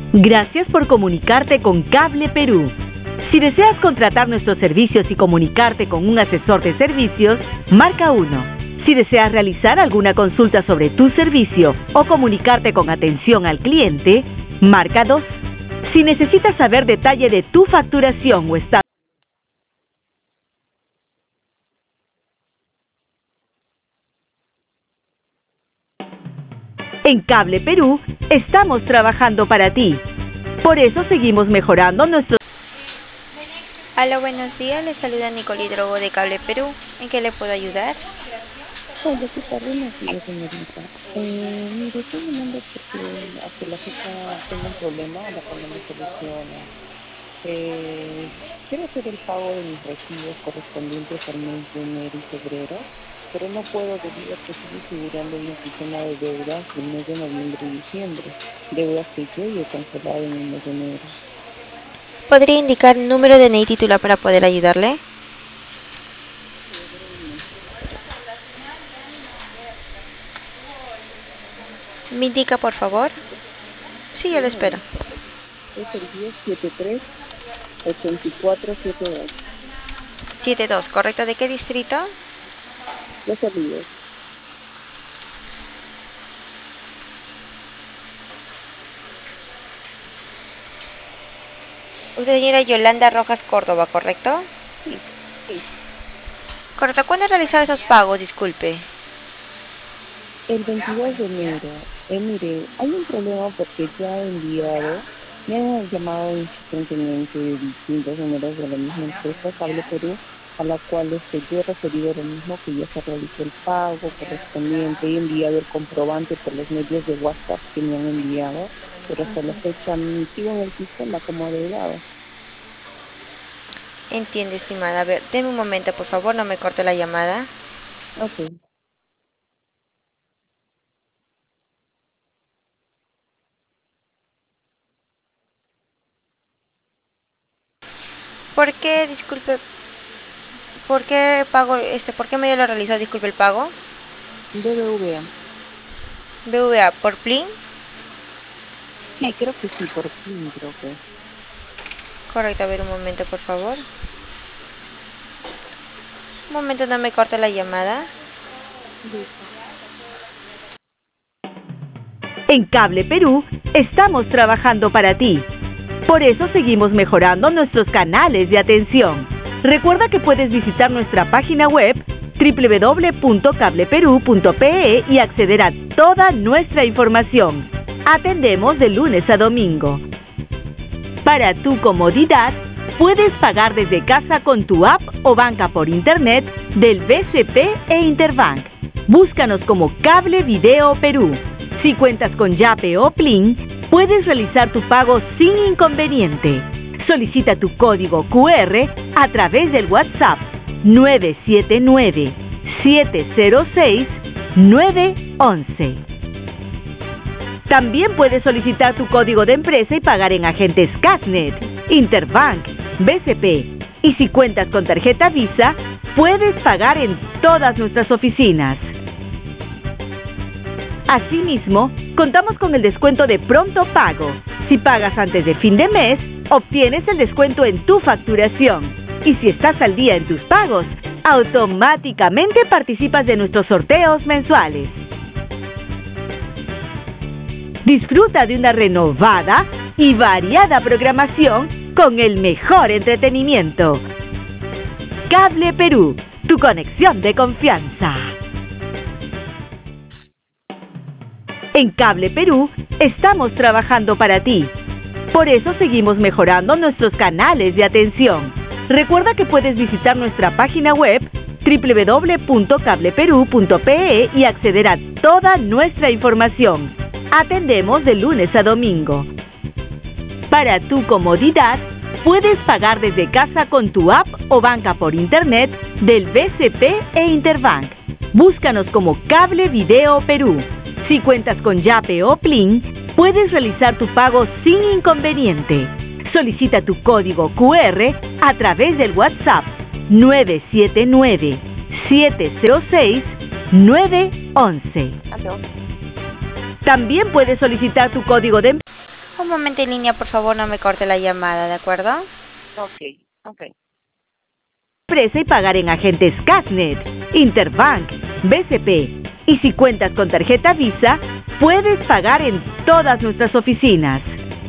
Gracias por comunicarte con Cable Perú. Si deseas contratar nuestros servicios y comunicarte con un asesor de servicios, marca 1. Si deseas realizar alguna consulta sobre tu servicio o comunicarte con atención al cliente, marca 2. Si necesitas saber detalle de tu facturación o estado en Cable Perú, estamos trabajando para ti. Por eso seguimos mejorando nuestros... Hola, buenos días. Les saluda Nicole Hidrogo de Cable Perú. ¿En qué le puedo ayudar? Hola, ¿qué tal? Buenos días, señorita. Mire, estoy llamando porque hasta la fecha tengo un problema a la cual no me soluciona. Quiero hacer el pago de mis recibos correspondientes al mes de enero y febrero, pero no puedo debido a que sigue figurando en mi sistema de deudas del mes de noviembre y diciembre, deudas que yo he cancelado en el mes de enero. ¿Podría indicar el número de DNI titular para poder ayudarle? ¿Me indica, por favor? Sí, yo lo espero. Es el 1073-8472. 72, ¿correcto? ¿De qué distrito? Los Olivos. Usted, señora Yolanda Rojas Córdoba, ¿correcto? Sí. Correcto. ¿Cuándo realizado esos pagos? Disculpe. El 22 de enero. Mire, hay un problema porque ya he enviado, me han llamado insistentemente de distintos números de la misma empresa, Cable Perú, a la cual yo he referido lo mismo, que ya se realizó el pago correspondiente, he enviado el comprobante por los medios de WhatsApp que me han enviado, pero hasta la fecha sigo en el sistema como adeudado. Entiendo, estimada. A ver, deme un momento, por favor, no me corte la llamada. Ok. ¿Por qué, disculpe, por qué pago, por qué medio lo realizó, disculpe, el pago? BBVA. BVA, ¿por PLIN? Sí, creo que sí, por fin, creo que. Correcto, a ver, un momento, por favor. Un momento, no me corte la llamada. En Cable Perú, estamos trabajando para ti. Por eso seguimos mejorando nuestros canales de atención. Recuerda que puedes visitar nuestra página web www.cableperú.pe y acceder a toda nuestra información. Atendemos de lunes a domingo. Para tu comodidad, puedes pagar desde casa con tu app o banca por internet del BCP e Interbank. Búscanos como Cable Video Perú. Si cuentas con Yape o Plin, puedes realizar tu pago sin inconveniente. Solicita tu código QR a través del WhatsApp 979-706-911. También puedes solicitar tu código de empresa y pagar en agentes Casnet, Interbank, BCP. Y si cuentas con tarjeta Visa, puedes pagar en todas nuestras oficinas. Asimismo, contamos con el descuento de pronto pago. Si pagas antes de fin de mes, obtienes el descuento en tu facturación. Y si estás al día en tus pagos, automáticamente participas de nuestros sorteos mensuales. Disfruta de una renovada y variada programación con el mejor entretenimiento. Cable Perú, tu conexión de confianza. En Cable Perú, estamos trabajando para ti. Por eso seguimos mejorando nuestros canales de atención. Recuerda que puedes visitar nuestra página web www.cableperú.pe y acceder a toda nuestra información. Atendemos de lunes a domingo. Para tu comodidad, puedes pagar desde casa con tu app o banca por internet del BCP e Interbank. Búscanos como Cable Video Perú. Si cuentas con Yape o Plin, puedes realizar tu pago sin inconveniente. Solicita tu código QR a través del WhatsApp 979-706-911. También puedes solicitar tu código de... Un un momento en línea, por favor, no me corte la llamada, ¿de acuerdo? Ok. Empresa y pagar en agentes Cashnet, Interbank, BCP. Y si cuentas con tarjeta Visa, puedes pagar en todas nuestras oficinas.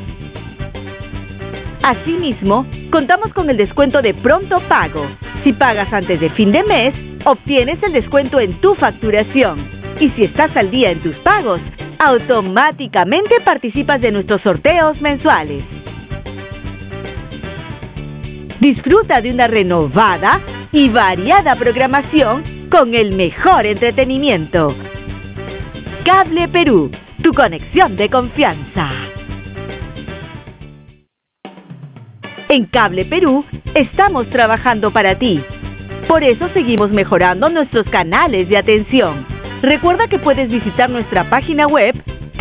Asimismo, contamos con el descuento de pronto pago. Si pagas antes de fin de mes, obtienes el descuento en tu facturación. Y si estás al día en tus pagos, automáticamente participas de nuestros sorteos mensuales. Disfruta de una renovada y variada programación con el mejor entretenimiento. Cable Perú, tu conexión de confianza. En Cable Perú estamos trabajando para ti. Por eso seguimos mejorando nuestros canales de atención. Recuerda que puedes visitar nuestra página web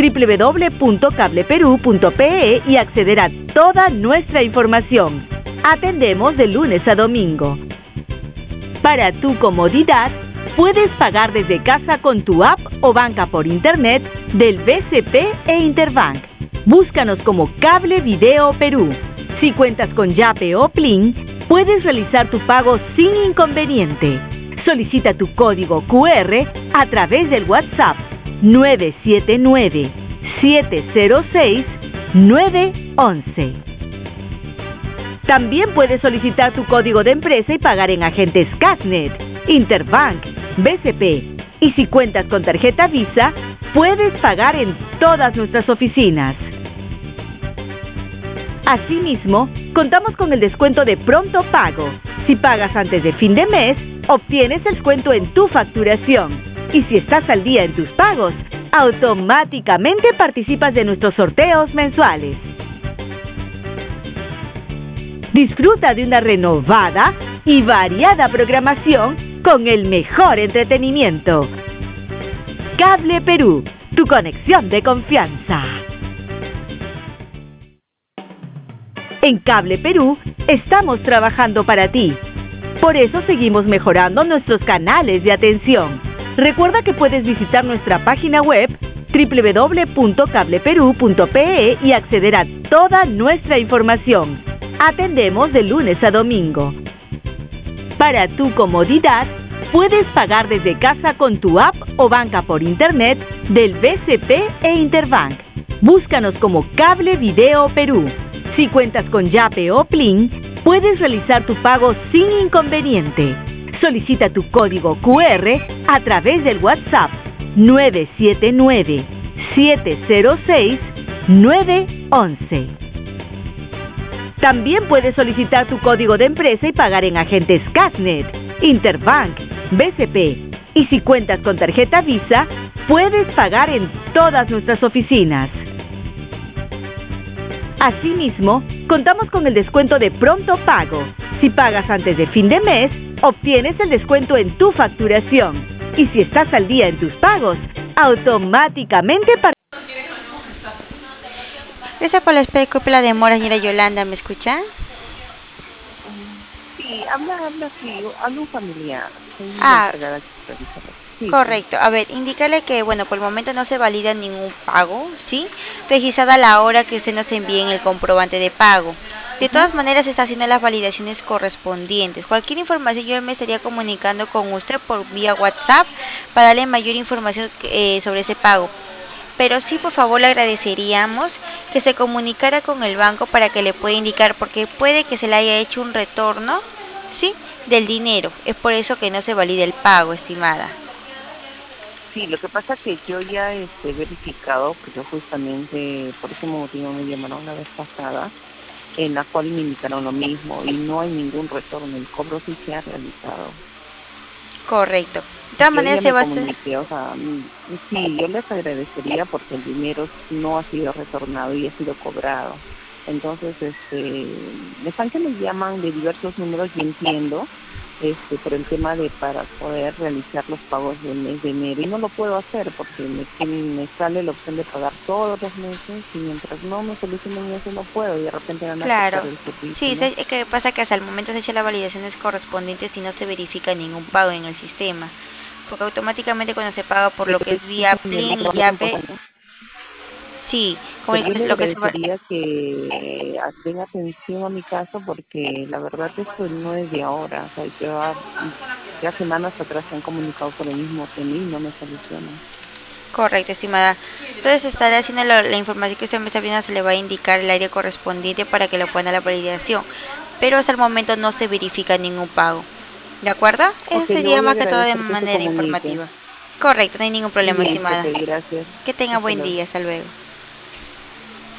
www.cableperú.pe y acceder a toda nuestra información. Atendemos de lunes a domingo. Para tu comodidad, puedes pagar desde casa con tu app o banca por internet del BCP e Interbank. Búscanos como Cable Video Perú. Si cuentas con Yape o Plin, puedes realizar tu pago sin inconveniente. Solicita tu código QR a través del WhatsApp 979-706-911. También puedes solicitar tu código de empresa y pagar en agentes Cashnet, Interbank, BCP. Y si cuentas con tarjeta Visa, puedes pagar en todas nuestras oficinas. Asimismo, contamos con el descuento de pronto pago. Si pagas antes de fin de mes, obtienes el descuento en tu facturación. Y si estás al día en tus pagos, automáticamente participas de nuestros sorteos mensuales. Disfruta de una renovada y variada programación con el mejor entretenimiento. Cable Perú, tu conexión de confianza. En Cable Perú estamos trabajando para ti. Por eso seguimos mejorando nuestros canales de atención. Recuerda que puedes visitar nuestra página web www.cableperú.pe y acceder a toda nuestra información. Atendemos de lunes a domingo. Para tu comodidad, puedes pagar desde casa con tu app o banca por internet del BCP e Interbank. Búscanos como Cable Video Perú. Si cuentas con Yape o Plin, puedes realizar tu pago sin inconveniente. Solicita tu código QR a través del WhatsApp 979-706-911. También puedes solicitar tu código de empresa y pagar en agentes Cashnet, Interbank, BCP. Y si cuentas con tarjeta Visa, puedes pagar en todas nuestras oficinas. Asimismo, contamos con el descuento de pronto pago. Si pagas antes de fin de mes, obtienes el descuento en tu facturación. Y si estás al día en tus pagos, automáticamente Gracias por la espera y disculpe la demora, señora Yolanda, ¿me escucha? Sí, habla un familiar. Soy Ah, encargada de supervisar. Sí. correcto. A ver, indícale que, bueno, por el momento no se valida ningún pago, ¿sí? Registrada la hora que usted nos envíe en el comprobante de pago. De todas maneras, se está haciendo las validaciones correspondientes. Cualquier información yo me estaría comunicando con usted por vía WhatsApp para darle mayor información sobre ese pago. Pero sí, por favor, le agradeceríamos que se comunicara con el banco para que le pueda indicar, porque puede que se le haya hecho un retorno, ¿sí?, del dinero. Es por eso que no se valida el pago, estimada. Sí, lo que pasa es que yo ya he verificado, porque justamente por ese motivo me llamaron la vez pasada, en la cual me indicaron lo mismo y no hay ningún retorno, el cobro sí se ha realizado. Correcto. De todas maneras se va a hacer... Sí, yo les agradecería porque el dinero no ha sido retornado y ha sido cobrado. Entonces, me están que me llaman de diversos números y entiendo, por el tema de para poder realizar los pagos del mes de enero y no lo puedo hacer porque me sale la opción de pagar todos los meses y mientras no me solucionen eso no puedo y de repente van a Claro, el servicio, sí, ¿no? es que pasa que hasta el momento se echa las validaciones correspondientes y no se verifica ningún pago en el sistema, porque automáticamente cuando se paga por lo que es vía Plin y Yape, Sí, como Pero yo le lo que se va... agradecería que den atención a mi caso porque la verdad esto no es de ahora. O sea, ya semanas atrás se han comunicado por el mismo tema y no me solucionan. Correcto, estimada. Entonces estaré haciendo la información que usted me está pidiendo, se le va a indicar el área correspondiente para que lo ponga a la validación. Pero hasta el momento no se verifica ningún pago. ¿De acuerdo? Eso Ok, le sería voy a más que todo de agradecer que se manera comunique. informativa. Correcto, no hay ningún problema, Bien, estimada. Pepe, gracias. Que tenga Hasta buen luego. día, hasta luego.